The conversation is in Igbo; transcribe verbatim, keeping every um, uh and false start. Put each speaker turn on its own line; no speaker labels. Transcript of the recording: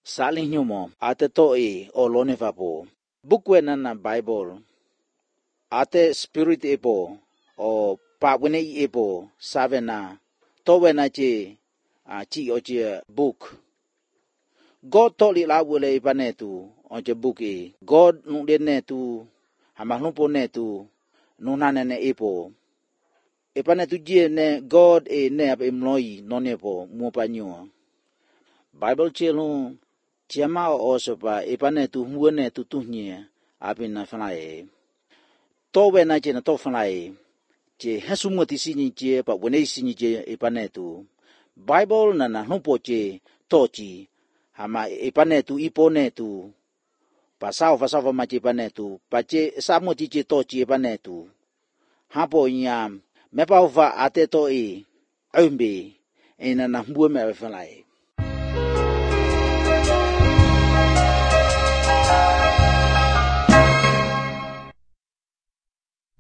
saling nyumo ate to e o lone vapo bukwe na na Bible ate spirit epo o pa wene epo savena to wena che a chi o che book God to li la wele ipanetu o che book e God nu de netu hama lumpo netu nu na ne epo ipanetu je ne God e ne ap emloi nonepo mo pa nyo Bible che lu chiama o sopa ipanetu muone tu tu nye apina fanae to wena che na to fanae che hasumo ti sini che pa wene sini che ipanetu Bible na na lumpo che tochi hama ipanetu iponetu pasao pasao ma che ipanetu pa che samo ti che tochi ipanetu hapo nya me pa va ate to e umbe ena na mbuo me fanae